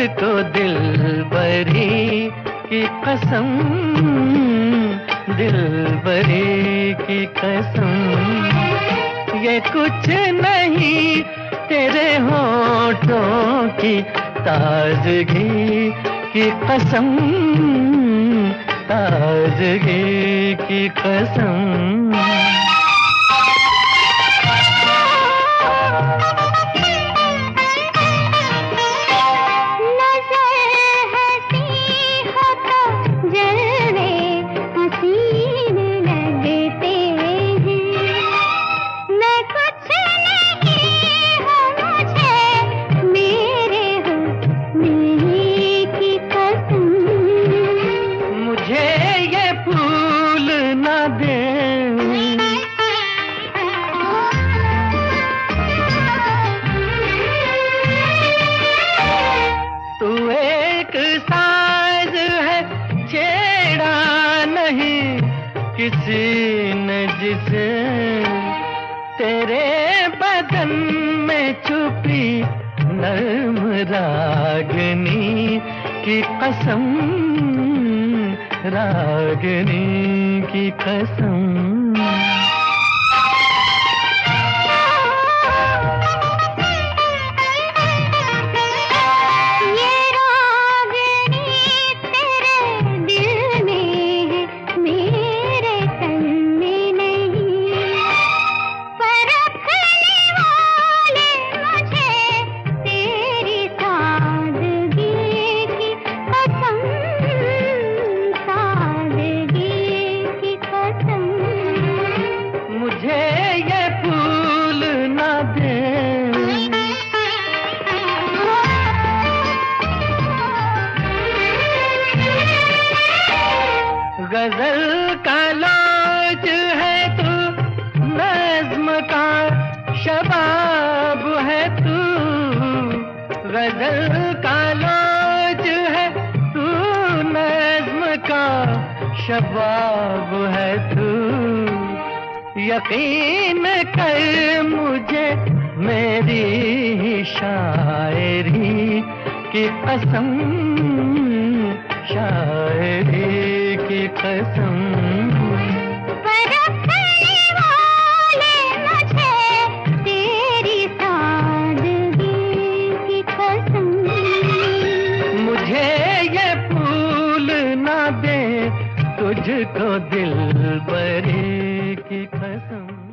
तुझको दिलबरी की कसम, दिलबरी की कसम, ये कुछ नहीं तेरे होठों की ताजगी की कसम, ताजगी की कसम। किसी ने जिसे तेरे बदन में छुपी नर्म रागनी की कसम, रागनी की कसम। गजल का लौज है तू, नज़्म का शबाब है तू, गजल का लौज है तू, नज़्म का शबाब है तू। यकीन कर मुझे मेरी ही शायरी की कसम, शायरी की कसम। परखने वाले मुझे तेरी सादगी की कसम, मुझे ये फूल ना दे तुझको दिलबरी की कसम।